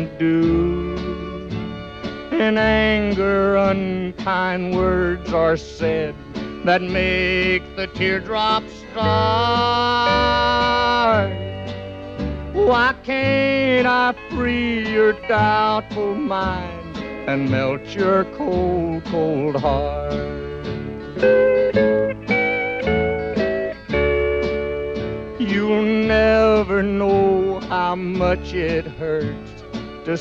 won't do. In anger, unkind words are said that make the teardrops start. Why can't I free your doubtful mind and melt your cold, cold heart? You'll never know how much it hurts